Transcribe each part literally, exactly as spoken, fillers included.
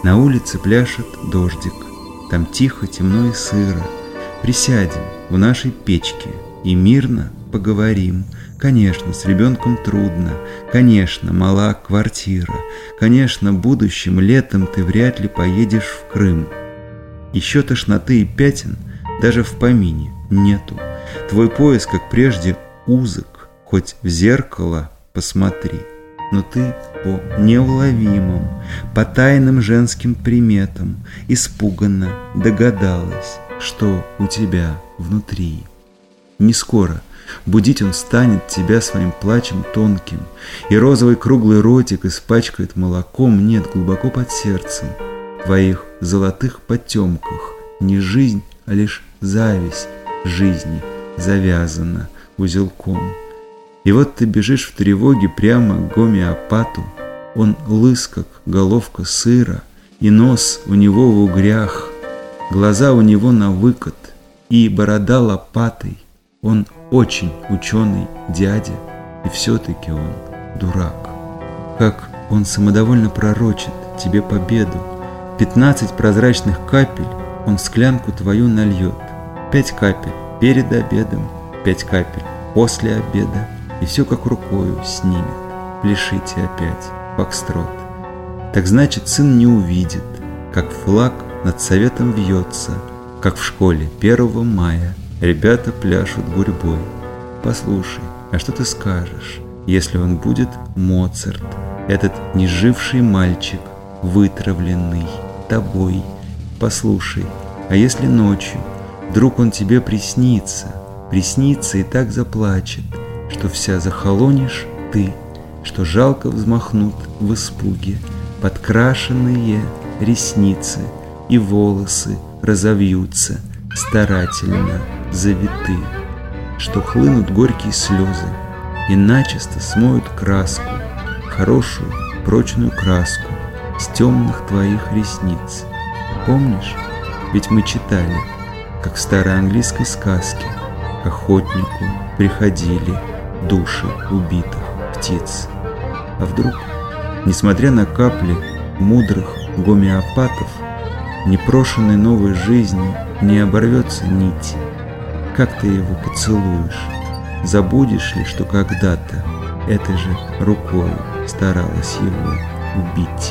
На улице пляшет дождик, там тихо, темно и сыро. Присядем в нашей печке и мирно поговорим. Конечно, с ребенком трудно, конечно, мала квартира, конечно, будущим летом ты вряд ли поедешь в Крым. Еще тошноты и пятен даже в помине нету. Твой пояс, как прежде, узок, хоть в зеркало посмотри. Но ты по неуловимым, по тайным женским приметам испуганно догадалась, что у тебя внутри. Не скоро будить он станет тебя своим плачем тонким, и розовый круглый ротик испачкает молоком, нет, глубоко под сердцем, в твоих золотых потемках не жизнь, а лишь зависть жизни завязана узелком. И вот ты бежишь в тревоге прямо к гомеопату, он лыс, как головка сыра, и нос у него в угрях, глаза у него на выкат, и борода лопатой. Он очень ученый дядя, и все-таки он дурак. Как он самодовольно пророчит тебе победу. Пятнадцать прозрачных капель он в склянку твою нальет. Пять капель перед обедом, пять капель после обеда, и все как рукою снимет. Пляшите опять, фокстрот. Так значит, сын не увидит, как флаг над советом вьется, как в школе первого мая ребята пляшут гурьбой. Послушай, а что ты скажешь, если он будет Моцарт, этот неживший мальчик, вытравленный тобой? Послушай, а если ночью вдруг он тебе приснится, приснится и так заплачет, что вся захолонешь ты, что жалко взмахнут в испуге подкрашенные ресницы, и волосы разовьются старательно завиты, что хлынут горькие слезы и начисто смоют краску, хорошую прочную краску с темных твоих ресниц. Помнишь, ведь мы читали, как в старой английской сказке, к охотнику приходили души убитых птиц. А вдруг, несмотря на капли мудрых гомеопатов, непрошенной новой жизни не оборвется нить? Как ты его поцелуешь? Забудешь ли, что когда-то этой же рукой старалась его убить?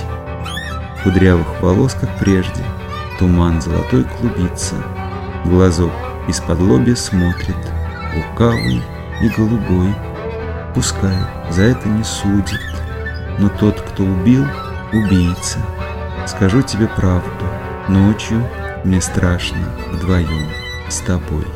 Кудрявых волос, как прежде, туман золотой клубится, глазок из-под лобья смотрит, лукавый и голубой. Пускай за это не судит, но тот, кто убил, убийца. Скажу тебе правду, ночью мне страшно вдвоем с тобой.